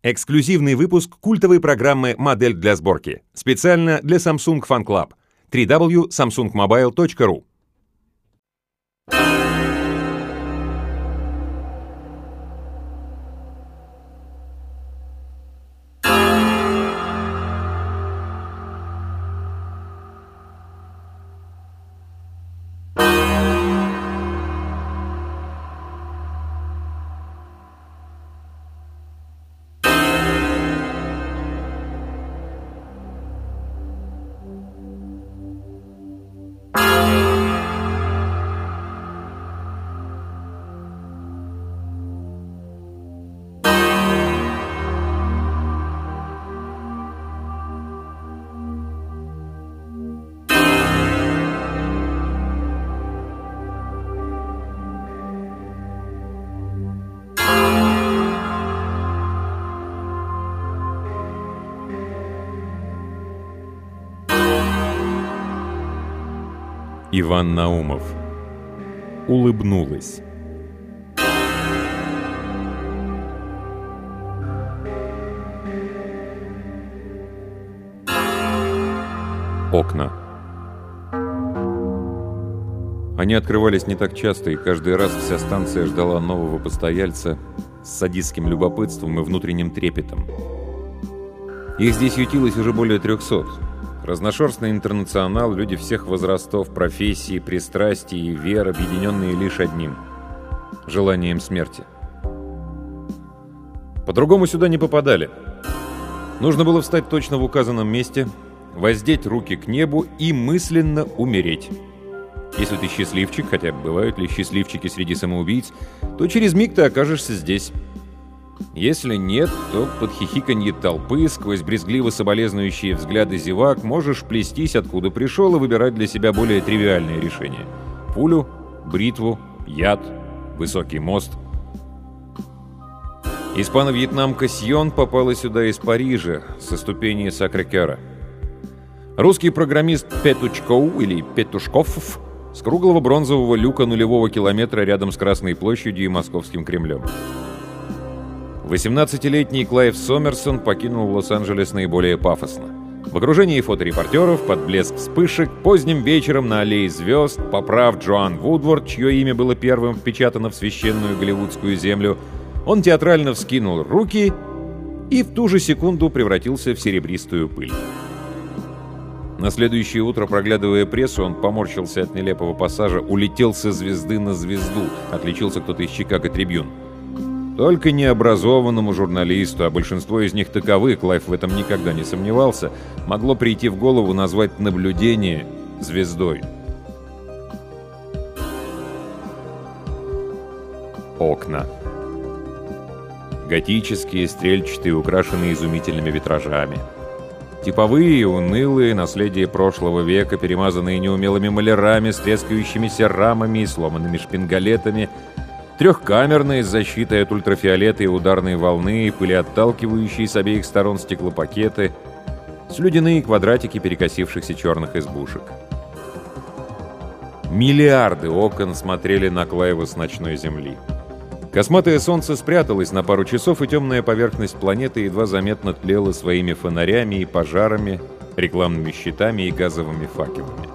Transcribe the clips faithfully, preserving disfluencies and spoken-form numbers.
Эксклюзивный выпуск культовой программы «Модель для сборки». Специально для Samsung Fan Club. дабл ю дабл ю дабл ю точка samsung mobile точка ру. Иван Наумов улыбнулась. Окна. Они открывались не так часто, и каждый раз вся станция ждала нового постояльца с садистским любопытством и внутренним трепетом. Их здесь ютилось уже более трехсот. Разношерстный интернационал, люди всех возрастов, профессий, пристрастий и вер, объединенные лишь одним – желанием смерти. По-другому сюда не попадали. Нужно было встать точно в указанном месте, воздеть руки к небу и мысленно умереть. Если ты счастливчик, хотя бывают ли счастливчики среди самоубийц, то через миг ты окажешься здесь. Если нет, то под хихиканье толпы, сквозь брезгливо соболезнующие взгляды зевак, можешь плестись, откуда пришел, и выбирать для себя более тривиальные решения. Пулю, бритву, яд, высокий мост. Испано-вьетнамка Сьон попала сюда из Парижа, со ступени Сакрэ-Кёра. Русский программист Петучков или Петушков с круглого бронзового люка нулевого километра рядом с Красной площадью и Московским Кремлем. восемнадцатилетний Клайв Сомерсон покинул Лос-Анджелес наиболее пафосно. В окружении фоторепортеров, под блеск вспышек, поздним вечером на аллее звезд, поправ Джоан Вудворд, чье имя было первым впечатано в священную голливудскую землю, он театрально вскинул руки и в ту же секунду превратился в серебристую пыль. На следующее утро, проглядывая прессу, он поморщился от нелепого пассажа «Улетел со звезды на звезду», отличился кто-то из Чикаго Трибюн. Только необразованному журналисту, а большинство из них таковы, Клайв в этом никогда не сомневался, могло прийти в голову назвать наблюдение звездой. Окна. Готические, стрельчатые, украшенные изумительными витражами. Типовые и унылые, наследие прошлого века, перемазанные неумелыми малярами, с трескающимися рамами и сломанными шпингалетами. Трехкамерные, с защитой от ультрафиолета и ударной волны, пылеотталкивающие с обеих сторон стеклопакеты, слюдяные квадратики перекосившихся черных избушек. Миллиарды окон смотрели на Клайва с ночной земли. Косматое солнце спряталось на пару часов, и темная поверхность планеты едва заметно тлела своими фонарями и пожарами, рекламными щитами и газовыми факелами.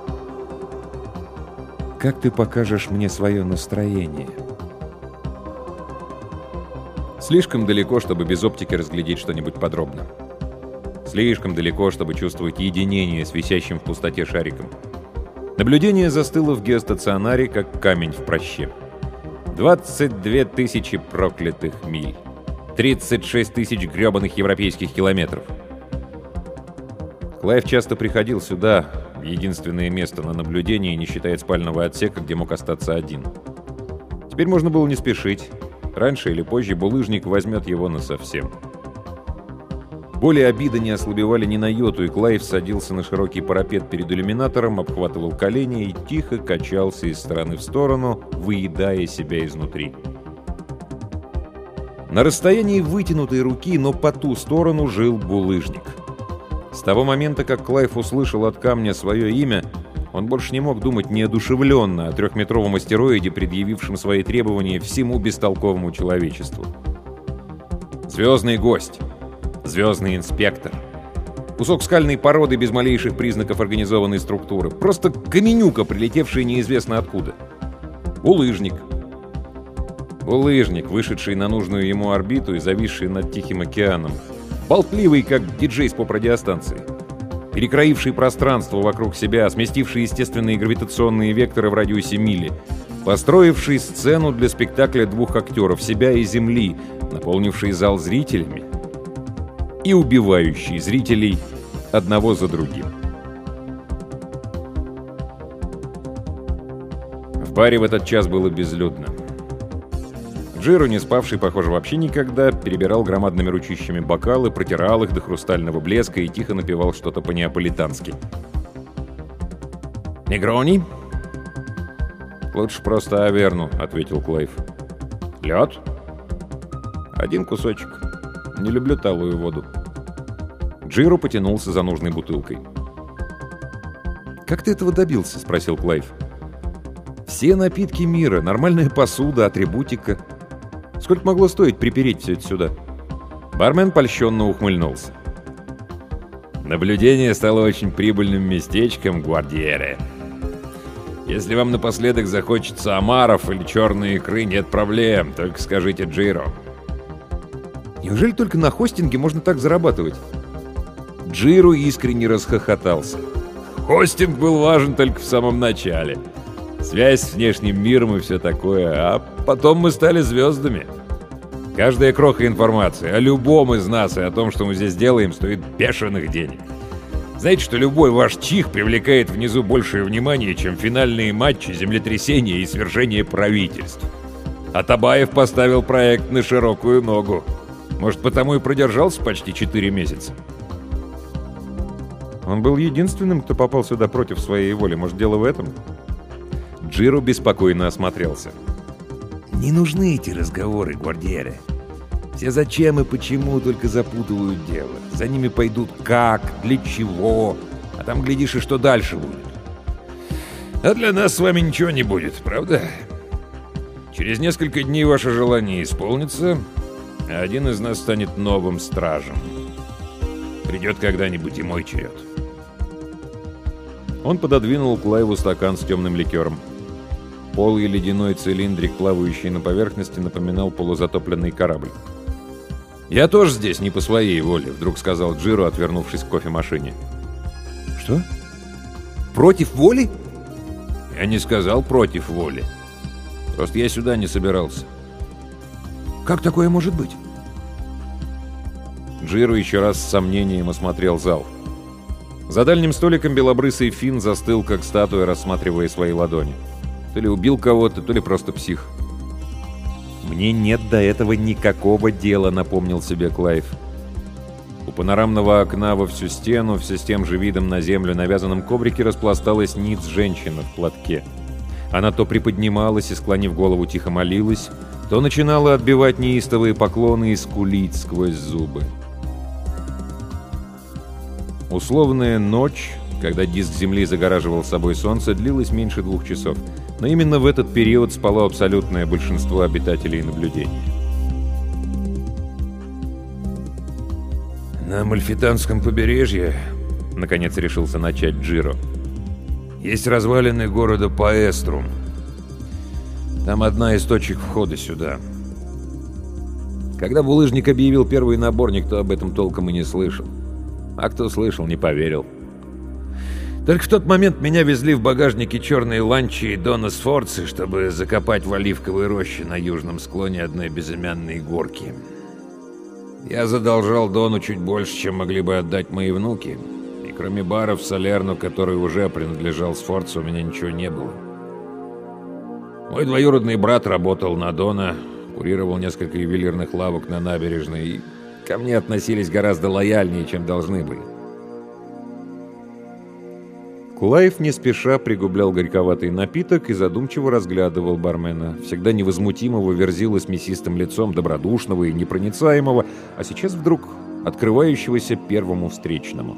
«Как ты покажешь мне свое настроение?» Слишком далеко, чтобы без оптики разглядеть что-нибудь подробно. Слишком далеко, чтобы чувствовать единение с висящим в пустоте шариком. Наблюдение застыло в геостационаре, как камень в проще. двадцать две тысячи проклятых миль. тридцать шесть тысяч гребаных европейских километров. Клайв часто приходил сюда, в единственное место на наблюдении, не считая спального отсека, где мог остаться один. Теперь можно было не спешить. Раньше или позже булыжник возьмет его насовсем. Боли обиды не ослабевали ни на йоту, и Клайв садился на широкий парапет перед иллюминатором, обхватывал колени и тихо качался из стороны в сторону, выедая себя изнутри. На расстоянии вытянутой руки, но по ту сторону жил булыжник. С того момента, как Клайв услышал от камня свое имя, он больше не мог думать неодушевленно о трехметровом астероиде, предъявившем свои требования всему бестолковому человечеству. Звездный гость. Звездный инспектор. Кусок скальной породы без малейших признаков организованной структуры. Просто каменюка, прилетевшая неизвестно откуда. Булыжник. Булыжник, вышедший на нужную ему орбиту и зависший над Тихим океаном. Болтливый, как диджей с поп-радиостанции. Перекроивший пространство вокруг себя, сместивший естественные гравитационные векторы в радиусе мили. Построивший сцену для спектакля двух актеров, себя и Земли, наполнивший зал зрителями и убивающий зрителей одного за другим. В баре в этот час было безлюдно. Джиро, не спавший, похоже, вообще никогда, перебирал громадными ручищами бокалы, протирал их до хрустального блеска и тихо напевал что-то по-неаполитански. «Негрони?» «Лучше просто Аверну», — ответил Клайв. «Лед?» «Один кусочек. Не люблю талую воду». Джиро потянулся за нужной бутылкой. «Как ты этого добился?» — спросил Клайв. «Все напитки мира, нормальная посуда, атрибутика. Сколько могло стоить припереть все это сюда?» Бармен польщенно ухмыльнулся. «Наблюдение стало очень прибыльным местечком, Гвардиере. Если вам напоследок захочется омаров или черной икры, нет проблем, только скажите Джиро». «Неужели только на хостинге можно так зарабатывать?» Джиро искренне расхохотался. «Хостинг был важен только в самом начале. Связь с внешним миром и все такое, а потом мы стали звездами. Каждая кроха информации о любом из нас и о том, что мы здесь делаем, стоит бешеных денег. Знаете, что любой ваш чих привлекает внизу большее внимание, чем финальные матчи, землетрясения и свержение правительств. А Табаев поставил проект на широкую ногу. Может, потому и продержался почти четыре месяца?» «Он был единственным, кто попал сюда против своей воли. Может, дело в этом?» Джиро беспокойно осмотрелся. «Не нужны эти разговоры, Гвардиере. Все зачем и почему только запутывают дело. За ними пойдут как, для чего, а там, глядишь, и что дальше будет. А для нас с вами ничего не будет, правда? Через несколько дней ваше желание исполнится, а один из нас станет новым стражем. Придет когда-нибудь и мой черед». Он пододвинул Клайву стакан с темным ликером. Полый ледяной цилиндрик, плавающий на поверхности, напоминал полузатопленный корабль. «Я тоже здесь не по своей воле», — вдруг сказал Джиро, отвернувшись к кофемашине. «Что? Против воли?» «Я не сказал против воли. Просто я сюда не собирался». «Как такое может быть?» Джиро еще раз с сомнением осмотрел зал. За дальним столиком белобрысый Финн застыл, как статуя, рассматривая свои ладони. То ли убил кого-то, то ли просто псих. «Мне нет до этого никакого дела», — напомнил себе Клайв. У панорамного окна во всю стену, все с тем же видом на землю, на вязаном коврике распласталась ниц-женщина в платке. Она то приподнималась и, склонив голову, тихо молилась, то начинала отбивать неистовые поклоны и скулить сквозь зубы. Условная ночь, когда диск Земли загораживал собой Солнце, длилась меньше двух часов. Но именно в этот период спало абсолютное большинство обитателей наблюдения. «На Амальфитанском побережье, — наконец решился начать Джиро, — есть развалины города Паэструм. Там одна из точек входа сюда. Когда булыжник объявил первый набор, никто об этом толком и не слышал. А кто слышал, не поверил. Только в тот момент меня везли в багажнике черные ланчи и Дона Сфорци, чтобы закопать в оливковой роще на южном склоне одной безымянной горки. Я задолжал Дону чуть больше, чем могли бы отдать мои внуки, и кроме бара в Салерно, который уже принадлежал Сфорцу, у меня ничего не было. Мой двоюродный брат работал на Дона, курировал несколько ювелирных лавок на набережной, и ко мне относились гораздо лояльнее, чем должны были. Клайв не спеша пригублял горьковатый напиток и задумчиво разглядывал бармена, всегда невозмутимого Верзилы с мясистым лицом, добродушного и непроницаемого, а сейчас вдруг открывающегося первому встречному.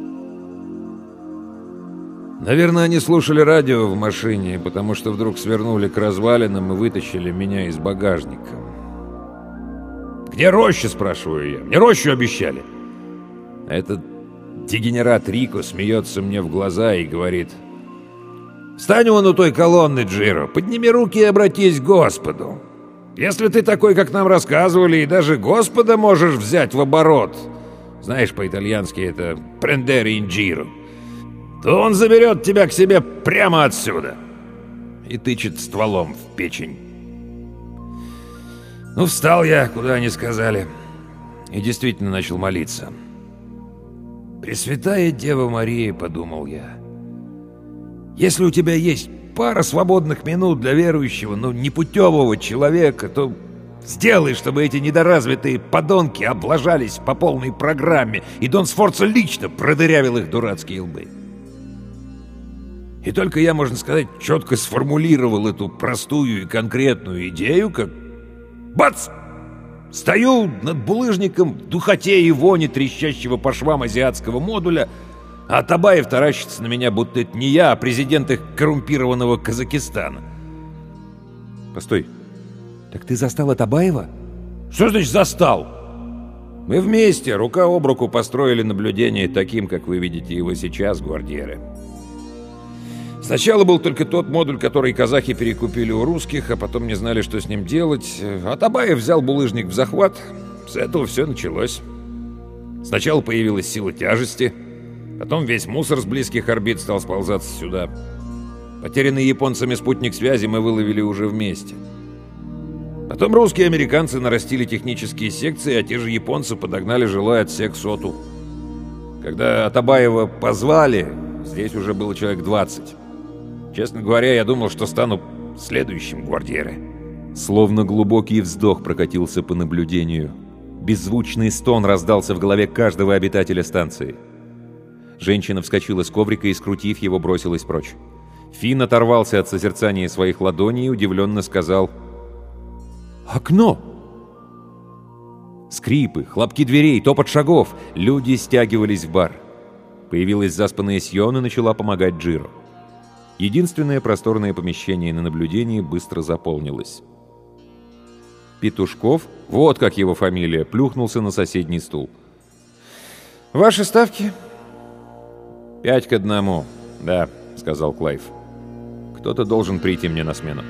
Наверное, они слушали радио в машине, потому что вдруг свернули к развалинам и вытащили меня из багажника. Где роща, спрашиваю я? Мне рощу обещали. А этот дегенерат Рико смеется мне в глаза и говорит: «Встань вон у той колонны, Джиро, подними руки и обратись к Господу. Если ты такой, как нам рассказывали, и даже Господа можешь взять в оборот, знаешь, по-итальянски это «prendere in giro», то он заберет тебя к себе прямо отсюда». И тычет стволом в печень. Ну, встал я, куда они сказали, и действительно начал молиться. «Пресвятая Дева Мария», — подумал я, — «если у тебя есть пара свободных минут для верующего, но непутевого человека, то сделай, чтобы эти недоразвитые подонки облажались по полной программе, и Дон Сфорца лично продырявил их дурацкие лбы». И только я, можно сказать, четко сформулировал эту простую и конкретную идею, как бац! Стою над булыжником в духоте и воне трещащего по швам азиатского модуля, а Атабаев таращится на меня, будто это не я, а президент их коррумпированного Казахстана. Постой, так ты застал Атабаева? Что значит застал? Мы вместе, рука об руку, построили наблюдение таким, как вы видите его сейчас, гвардьеры. Сначала был только тот модуль, который казахи перекупили у русских, а потом не знали, что с ним делать. Атабаев взял булыжник в захват. С этого все началось. Сначала появилась сила тяжести, потом весь мусор с близких орбит стал сползаться сюда. Потерянный японцами спутник связи мы выловили уже вместе. Потом русские и американцы нарастили технические секции, а те же японцы подогнали жилой отсек СОТу. Когда Атабаева позвали, здесь уже было человек двадцать. Честно говоря, я думал, что стану следующим, гвардьеры. Словно глубокий вздох прокатился по наблюдению. Беззвучный стон раздался в голове каждого обитателя станции. Женщина вскочила с коврика и, скрутив его, бросилась прочь. Финн оторвался от созерцания своих ладоней и удивленно сказал: «Окно!» Скрипы, хлопки дверей, топот шагов. Люди стягивались в бар. Появилась заспанная Сьон и начала помогать Джиро. Единственное просторное помещение на наблюдении быстро заполнилось. Петушков, вот как его фамилия, плюхнулся на соседний стул. «Ваши ставки?» «Пять к одному, да», — сказал Клайв. «Кто-то должен прийти мне на смену».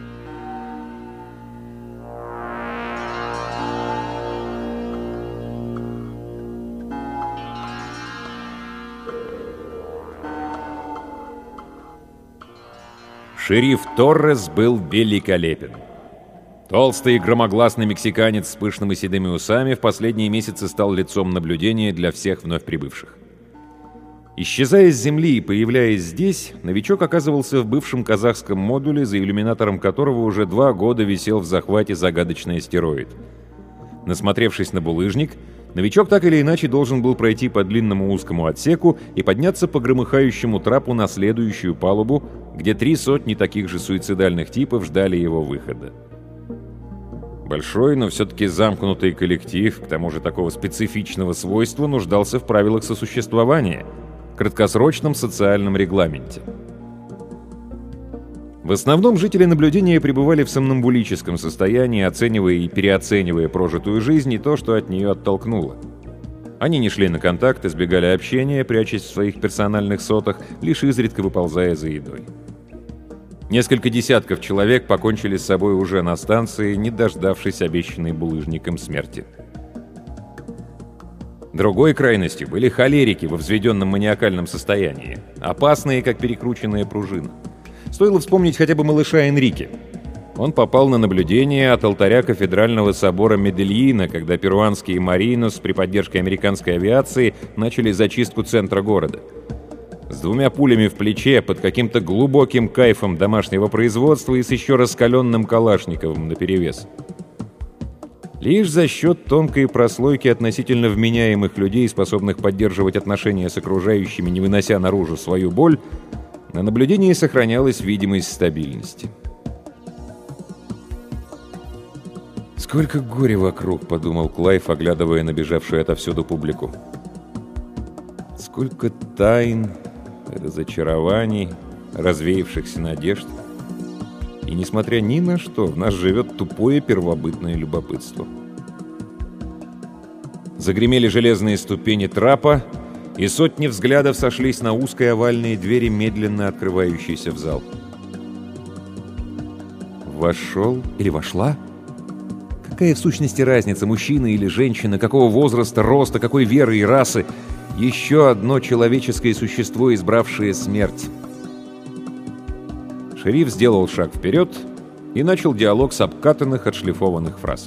Шериф Торрес был великолепен. Толстый и громогласный мексиканец с пышными седыми усами в последние месяцы стал лицом наблюдения для всех вновь прибывших. Исчезая с земли и появляясь здесь, новичок оказывался в бывшем казахском модуле, за иллюминатором которого уже два года висел в захвате загадочный астероид. Насмотревшись на булыжник, новичок так или иначе должен был пройти по длинному узкому отсеку и подняться по громыхающему трапу на следующую палубу, где три сотни таких же суицидальных типов ждали его выхода. Большой, но все-таки замкнутый коллектив, к тому же такого специфичного свойства, нуждался в правилах сосуществования, краткосрочном социальном регламенте. В основном жители наблюдения пребывали в сомнамбулическом состоянии, оценивая и переоценивая прожитую жизнь и то, что от нее оттолкнуло. Они не шли на контакт, избегали общения, прячась в своих персональных сотах, лишь изредка выползая за едой. Несколько десятков человек покончили с собой уже на станции, не дождавшись обещанной булыжником смерти. Другой крайностью были холерики во взведенном маниакальном состоянии, опасные, как перекрученная пружина. Стоило вспомнить хотя бы малыша Энрике. Он попал на наблюдение от алтаря кафедрального собора Медельина, когда перуанские маринос при поддержке американской авиации начали зачистку центра города. С двумя пулями в плече, под каким-то глубоким кайфом домашнего производства и с еще раскаленным калашниковым наперевес. Лишь за счет тонкой прослойки относительно вменяемых людей, способных поддерживать отношения с окружающими, не вынося наружу свою боль, на наблюдении сохранялась видимость стабильности. «Сколько горя вокруг», — подумал Клайв, оглядывая набежавшую отовсюду публику. «Сколько тайн, разочарований, развеявшихся надежд. И, несмотря ни на что, в нас живет тупое первобытное любопытство. Загремели железные ступени трапа, и сотни взглядов сошлись на узкой овальной двери, медленно открывающейся в зал. Вошел или вошла? Какая в сущности разница, мужчина или женщина, какого возраста, роста, какой веры и расы? Еще одно человеческое существо, избравшее смерть. Шериф сделал шаг вперед и начал диалог с обкатанных, отшлифованных фраз.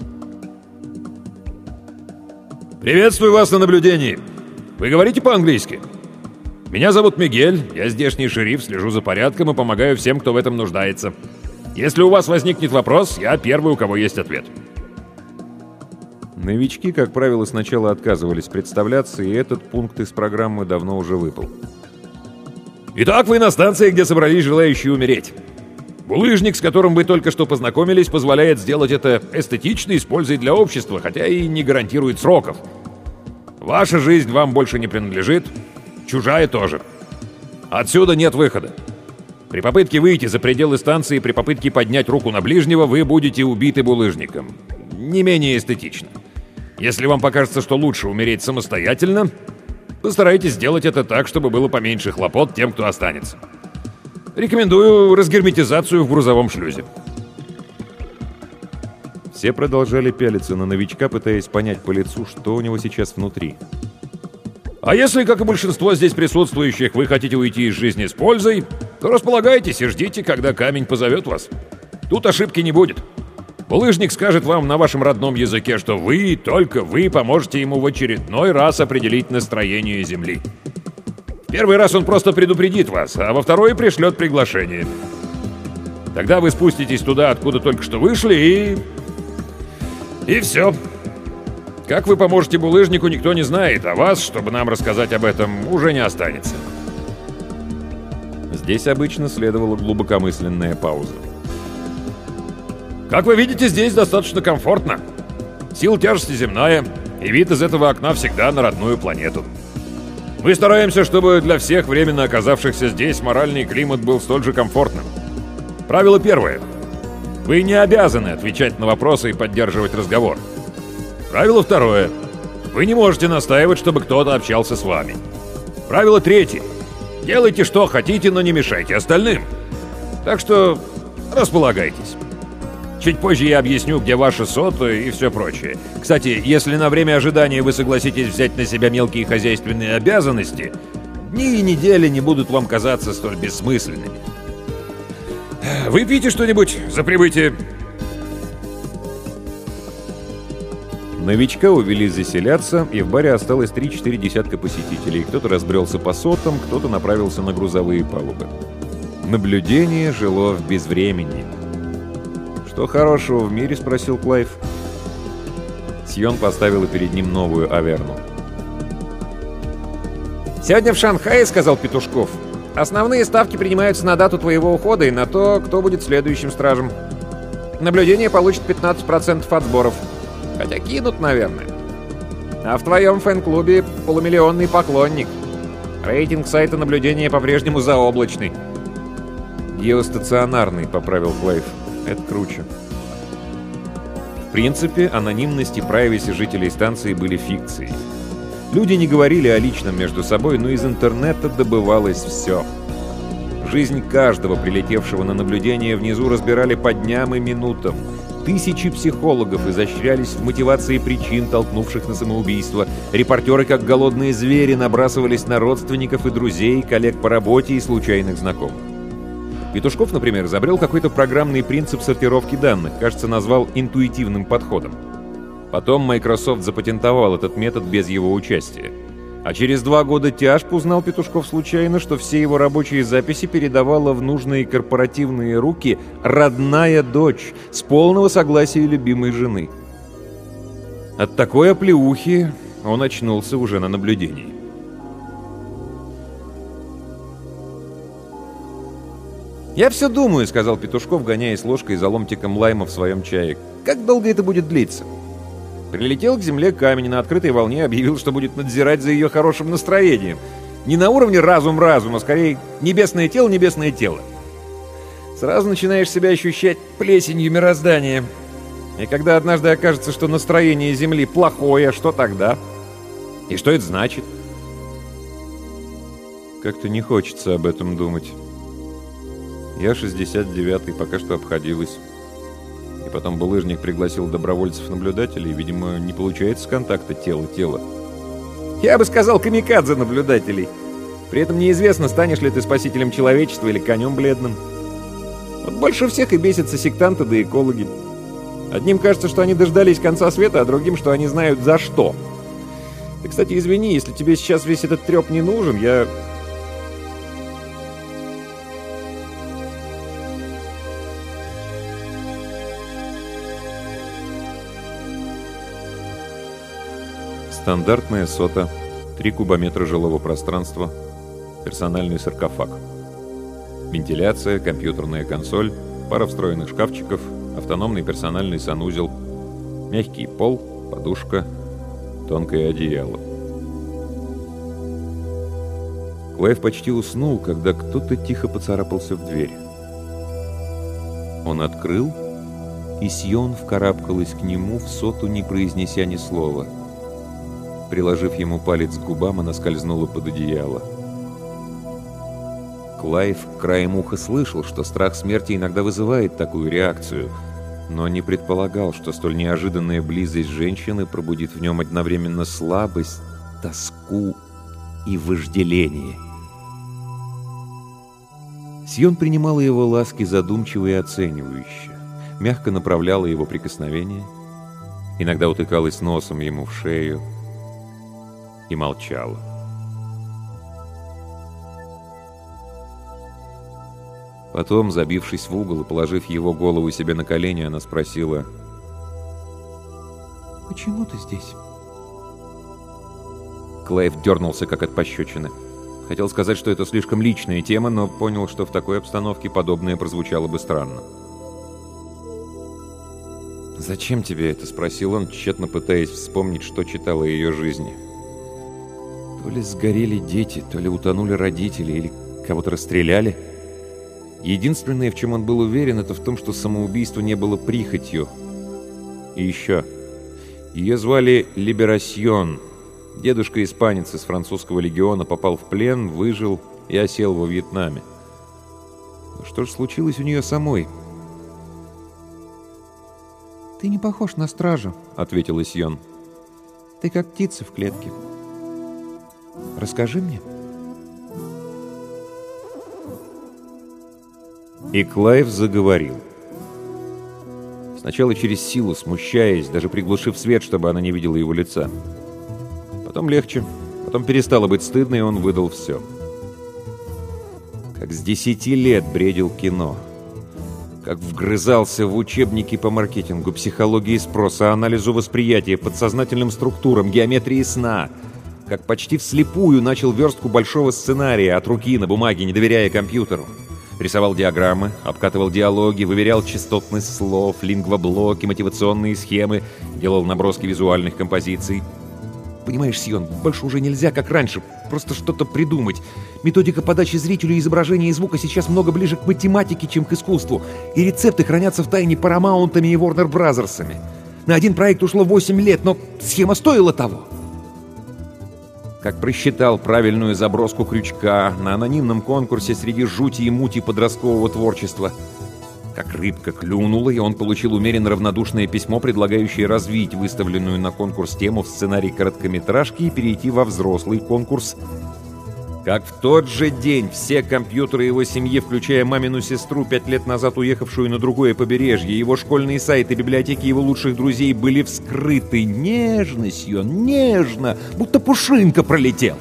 «Приветствую вас на наблюдении. Вы говорите по-английски? Меня зовут Мигель, я здешний шериф, слежу за порядком и помогаю всем, кто в этом нуждается. Если у вас возникнет вопрос, я первый, у кого есть ответ». Новички, как правило, сначала отказывались представляться, и этот пункт из программы давно уже выпал. «Итак, вы на станции, где собрались желающие умереть. Булыжник, с которым вы только что познакомились, позволяет сделать это эстетично и с пользой для общества, хотя и не гарантирует сроков. Ваша жизнь вам больше не принадлежит, чужая тоже. Отсюда нет выхода. При попытке выйти за пределы станции, при попытке поднять руку на ближнего, вы будете убиты булыжником. Не менее эстетично. Если вам покажется, что лучше умереть самостоятельно, постарайтесь сделать это так, чтобы было поменьше хлопот тем, кто останется. Рекомендую разгерметизацию в грузовом шлюзе». Все продолжали пялиться на новичка, пытаясь понять по лицу, что у него сейчас внутри. «А если, как и большинство здесь присутствующих, вы хотите уйти из жизни с пользой, то располагайтесь и ждите, когда камень позовет вас. Тут ошибки не будет. Булыжник скажет вам на вашем родном языке, что вы, только вы, поможете ему в очередной раз определить настроение Земли. В первый раз он просто предупредит вас, а во второй пришлет приглашение. Тогда вы спуститесь туда, откуда только что вышли, и... И все. Как вы поможете булыжнику, никто не знает, а вас, чтобы нам рассказать об этом, уже не останется». Здесь обычно следовала глубокомысленная пауза. «Как вы видите, здесь достаточно комфортно. Сила тяжести земная, и вид из этого окна всегда на родную планету. Мы стараемся, чтобы для всех временно оказавшихся здесь моральный климат был столь же комфортным. Правило первое. Вы не обязаны отвечать на вопросы и поддерживать разговор. Правило второе. Вы не можете настаивать, чтобы кто-то общался с вами. Правило третье. Делайте, что хотите, но не мешайте остальным. Так что располагайтесь. Чуть позже я объясню, где ваши соты и все прочее. Кстати, если на время ожидания вы согласитесь взять на себя мелкие хозяйственные обязанности, дни и недели не будут вам казаться столь бессмысленными. Выпейте что-нибудь за прибытие». Новичка увели заселяться, и в баре осталось три-четыре десятка посетителей. Кто-то разбрелся по сотам, кто-то направился на грузовые палубы. Наблюдение жило в безвременье. «Что хорошего в мире?» — спросил Клайв. Сьон поставила перед ним новую аверну. «Сегодня в Шанхае, — сказал Петушков, — основные ставки принимаются на дату твоего ухода и на то, кто будет следующим стражем. Наблюдение получит пятнадцать процентов от сборов. Хотя кинут, наверное. А в твоем фэн-клубе полумиллионный поклонник. Рейтинг сайта наблюдения по-прежнему заоблачный». «Геостационарный», — поправил Клайв. Это круче. В принципе, анонимность и прайваси жителей станции были фикцией. Люди не говорили о личном между собой, но из интернета добывалось все. Жизнь каждого прилетевшего на наблюдение внизу разбирали по дням и минутам. Тысячи психологов изощрялись в мотивации причин, толкнувших на самоубийство. Репортеры, как голодные звери, набрасывались на родственников и друзей, коллег по работе и случайных знакомых. Петушков, например, изобрел какой-то программный принцип сортировки данных, кажется, назвал интуитивным подходом. Потом Microsoft запатентовал этот метод без его участия. А через два года тяжб узнал Петушков случайно, что все его рабочие записи передавала в нужные корпоративные руки родная дочь с полного согласия любимой жены. От такой оплеухи он очнулся уже на наблюдении. «Я все думаю, — сказал Петушков, гоняясь ложкой за ломтиком лайма в своем чае. — Как долго это будет длиться? Прилетел к земле камень, на открытой волне объявил, что будет надзирать за ее хорошим настроением. Не на уровне разум-разум, а скорее небесное тело, небесное тело. Сразу начинаешь себя ощущать плесенью мироздания. И когда однажды окажется, что настроение Земли плохое, что тогда? И что это значит? Как-то не хочется об этом думать. Я шестьдесят девятый, пока что обходилась. И потом булыжник пригласил добровольцев-наблюдателей, и, видимо, не получается контакта тело-тело. Я бы сказал, камикадзе-наблюдателей. При этом неизвестно, станешь ли ты спасителем человечества или конем бледным. Вот больше всех и бесятся сектанты да экологи. Одним кажется, что они дождались конца света, а другим, что они знают за что. Ты, кстати, извини, если тебе сейчас весь этот треп не нужен, я... Стандартная сота, три кубометра жилого пространства, персональный саркофаг. Вентиляция, компьютерная консоль, пара встроенных шкафчиков, автономный персональный санузел, мягкий пол, подушка, тонкое одеяло. Клайв почти уснул, когда кто-то тихо поцарапался в дверь. Он открыл, и Сьон вкарабкалась к нему в соту, не произнеся ни слова. Приложив ему палец к губам, она скользнула под одеяло. Клайв краем уха слышал, что страх смерти иногда вызывает такую реакцию, но не предполагал, что столь неожиданная близость женщины пробудит в нем одновременно слабость, тоску и вожделение. Сьон принимала его ласки задумчиво и оценивающе, мягко направляла его прикосновения, иногда утыкалась носом ему в шею и молчала. Потом, забившись в угол и положив его голову себе на колени, она спросила: «Почему ты здесь?» Клайв дернулся, как от пощечины. Хотел сказать, что это слишком личная тема, но понял, что в такой обстановке подобное прозвучало бы странно. «Зачем тебе это?» — спросил он, тщетно пытаясь вспомнить, что читал о ее жизни. То ли сгорели дети, то ли утонули родители, или кого-то расстреляли. Единственное, в чем он был уверен, это в том, что самоубийство не было прихотью. И еще. Ее звали Либерасьон. Дедушка-испанец из французского легиона попал в плен, выжил и осел во Вьетнаме. Но что же случилось у нее самой? «Ты не похож на стража», — ответила Сьон. «Ты как птица в клетке. Расскажи мне». И Клайв заговорил. Сначала через силу, смущаясь, даже приглушив свет, чтобы она не видела его лица. Потом легче, потом перестало быть стыдно, и он выдал все. Как с десяти лет бредил кино. Как вгрызался в учебники по маркетингу, психологии спроса, анализу восприятия, подсознательным структурам, геометрии сна. Как почти вслепую начал верстку большого сценария от руки на бумаге, не доверяя компьютеру. Рисовал диаграммы, обкатывал диалоги, выверял частотность слов, лингвоблоки, мотивационные схемы, делал наброски визуальных композиций. Понимаешь, Сьон, больше уже нельзя, как раньше, просто что-то придумать. Методика подачи зрителю изображения и звука сейчас много ближе к математике, чем к искусству, и рецепты хранятся в тайне Парамаунтами и Warner Бразерсами. На один проект ушло восемь лет, но схема стоила того. Как просчитал правильную заброску крючка на анонимном конкурсе среди жути и мути подросткового творчества. Как рыбка клюнула, и он получил умеренно равнодушное письмо, предлагающее развить выставленную на конкурс тему в сценарий короткометражки и перейти во взрослый конкурс. Как в тот же день все компьютеры его семьи, включая мамину сестру, пять лет назад уехавшую на другое побережье, его школьные сайты, библиотеки его лучших друзей были вскрыты нежностью, нежно, будто пушинка пролетела.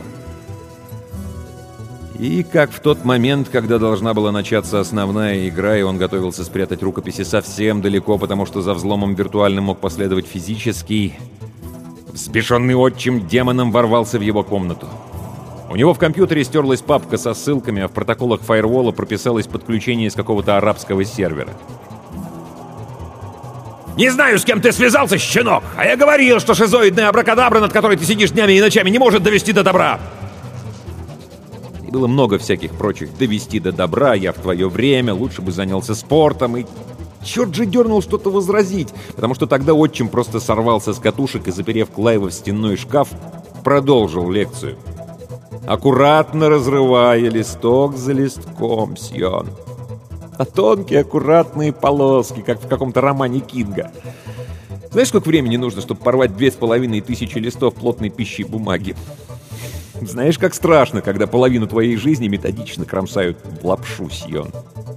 И как в тот момент, когда должна была начаться основная игра, и он готовился спрятать рукописи совсем далеко, потому что за взломом виртуальным мог последовать физический, взбешенный отчим демоном ворвался в его комнату. У него в компьютере стерлась папка со ссылками, а в протоколах фаервола прописалось подключение из какого-то арабского сервера. «Не знаю, с кем ты связался, щенок! А я говорил, что шизоидная абракадабра, над которой ты сидишь днями и ночами, не может довести до добра!» И было много всяких прочих «довести до добра», «я в твое время», «лучше бы занялся спортом» и... Черт же дернул что-то возразить, потому что тогда отчим просто сорвался с катушек и, заперев Клайва в стенной шкаф, продолжил лекцию, аккуратно разрывая листок за листком, Сьон. А тонкие аккуратные полоски, как в каком-то романе Кинга. Знаешь, сколько времени нужно, чтобы порвать две с половиной тысячи листов плотной пищи бумаги? Знаешь, как страшно, когда половину твоей жизни методично кромсают в лапшу, Сьон.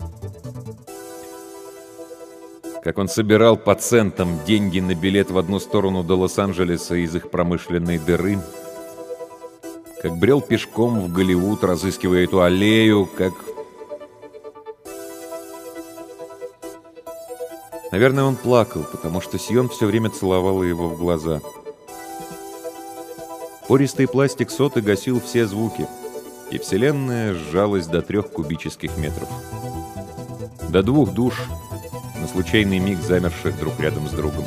Как он собирал по центам деньги на билет в одну сторону до Лос-Анджелеса из их промышленной дыры, как брел пешком в Голливуд, разыскивая эту аллею, как... Наверное, он плакал, потому что Сьон все время целовала его в глаза. Пористый пластик соты гасил все звуки, и вселенная сжалась до трех кубических метров. До двух душ, на случайный миг замерших друг рядом с другом.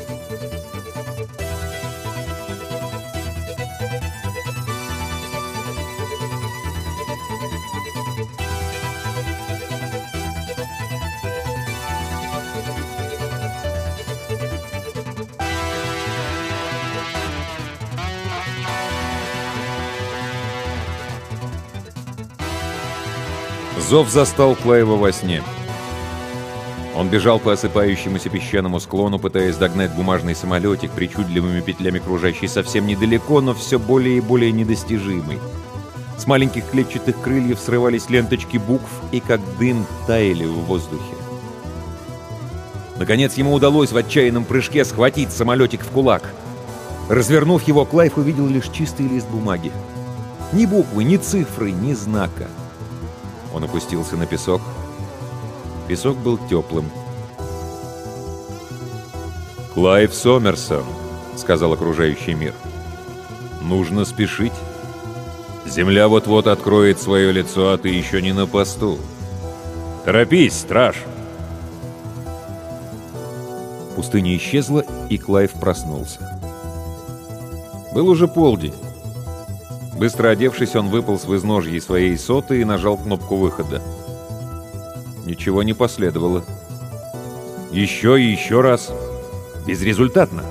Зов застал Клайва во сне. Он бежал по осыпающемуся песчаному склону, пытаясь догнать бумажный самолетик, причудливыми петлями кружащий совсем недалеко, но все более и более недостижимый. С маленьких клетчатых крыльев срывались ленточки букв и как дым таяли в воздухе. Наконец ему удалось в отчаянном прыжке схватить самолетик в кулак. Развернув его, Клайв увидел лишь чистый лист бумаги. Ни буквы, ни цифры, ни знака. Он опустился на песок. Песок был теплым. «Клайв Сомерсон», — сказал окружающий мир. «Нужно спешить. Земля вот-вот откроет свое лицо, а ты еще не на посту. Торопись, страж!» Пустыня исчезла, и Клайв проснулся. Был уже полдень. Быстро одевшись, он выполз в изножье своей соты и нажал кнопку выхода. Ничего не последовало. Еще и еще раз. Безрезультатно.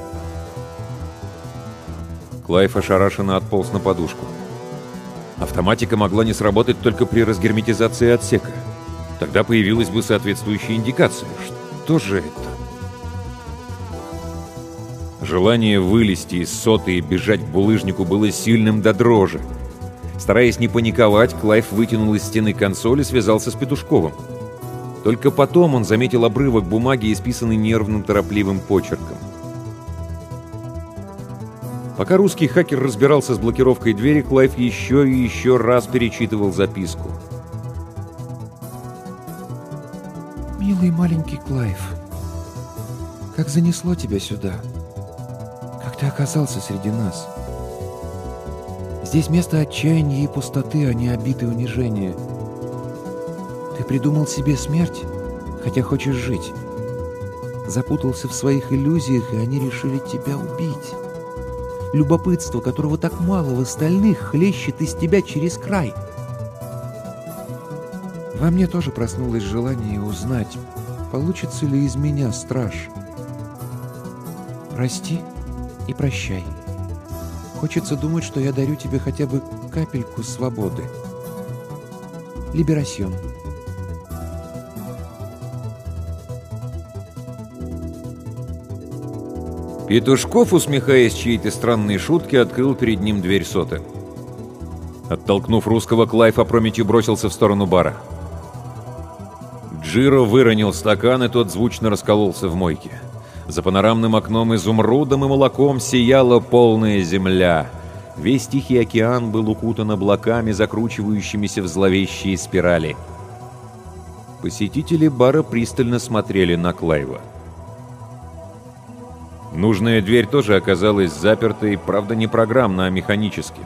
Клайв ошарашенно отполз на подушку. Автоматика могла не сработать только при разгерметизации отсека. Тогда появилась бы соответствующая индикация. Что же это? Желание вылезти из соты и бежать к булыжнику было сильным до дрожи. Стараясь не паниковать, Клайв вытянул из стены консоль и связался с Петушковым. Только потом он заметил обрывок бумаги, исписанный нервным торопливым почерком. Пока русский хакер разбирался с блокировкой двери, Клайв еще и еще раз перечитывал записку. «Милый маленький Клайв, как занесло тебя сюда? Как ты оказался среди нас? Здесь место отчаяния и пустоты, а не обиды и унижения. Ты придумал себе смерть, хотя хочешь жить. Запутался в своих иллюзиях, и они решили тебя убить. Любопытство, которого так мало в остальных, хлещет из тебя через край. Во мне тоже проснулось желание узнать, получится ли из меня страж. Прости и прощай. Хочется думать, что я дарю тебе хотя бы капельку свободы. Либерасьон». Петушков, усмехаясь чьей-то странной шутке, открыл перед ним дверь соты. Оттолкнув русского, Клайв опрометью бросился в сторону бара. Джиро выронил стакан, и тот звучно раскололся в мойке. За панорамным окном изумрудом и молоком сияла полная земля. Весь Тихий океан был укутан облаками, закручивающимися в зловещие спирали. Посетители бара пристально смотрели на Клайва. Нужная дверь тоже оказалась запертой, правда, не программно, а механически.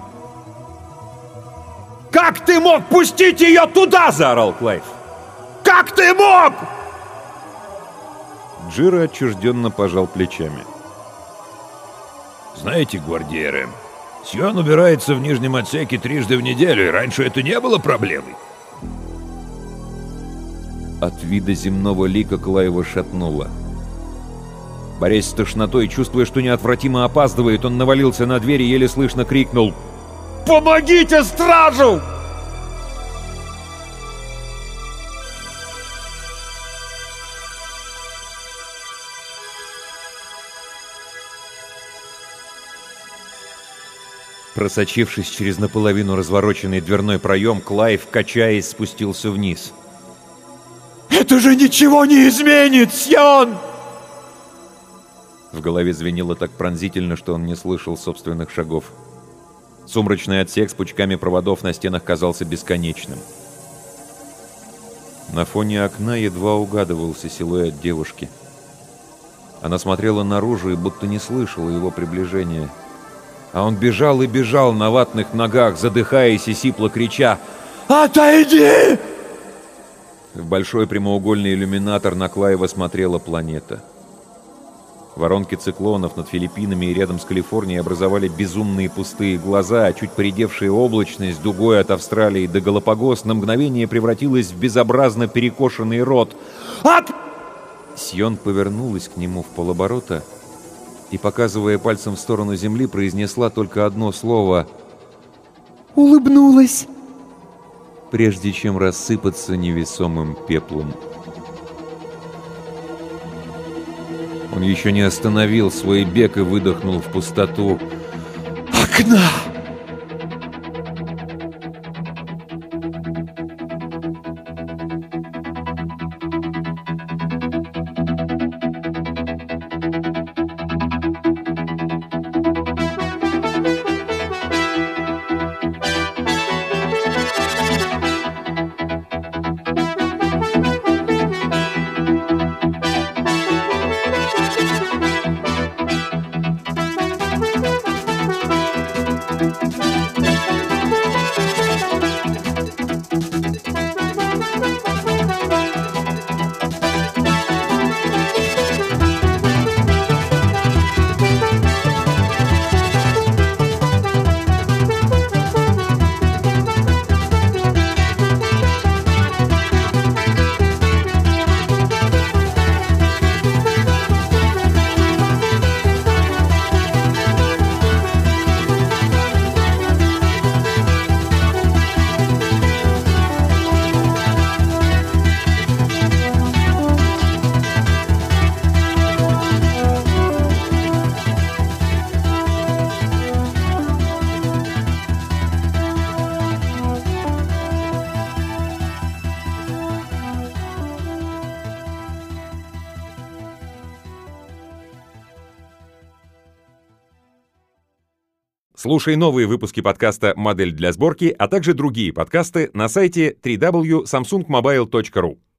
«Как ты мог пустить ее туда?» — заорал Клайв. «Как ты мог?» Джиро отчужденно пожал плечами. «Знаете, гвардейры, Сьон убирается в нижнем отсеке трижды в неделю, и раньше это не было проблемой». От вида земного лика Клайва шатнуло. Борясь с тошнотой, чувствуя, что неотвратимо опаздывает, он навалился на дверь и еле слышно крикнул: Помогите стражу!» Просочившись через наполовину развороченный дверной проем, Клайв, качаясь, спустился вниз. «Это же ничего не изменит, Сьон!» В голове звенело так пронзительно, что он не слышал собственных шагов. Сумрачный отсек с пучками проводов на стенах казался бесконечным. На фоне окна едва угадывался силуэт девушки. Она смотрела наружу и будто не слышала его приближения. А он бежал и бежал на ватных ногах, задыхаясь и сипло крича: «Отойди!» В большой прямоугольный иллюминатор на Клайва смотрела планета. Воронки циклонов над Филиппинами и рядом с Калифорнией образовали безумные пустые глаза, а чуть поредевшая облачность дугой от Австралии до Галапагос на мгновение превратилась в безобразно перекошенный рот. «От...» Сьон повернулась к нему в полоборота и, показывая пальцем в сторону земли, произнесла только одно слово: «Улыбнулась», прежде чем рассыпаться невесомым пеплом. Он еще не остановил свой бег и выдохнул в пустоту: «Окна!» Слушай новые выпуски подкаста «Модель для сборки», а также другие подкасты на сайте дабл ю дабл ю дабл ю точка самсунг мобайл точка ру.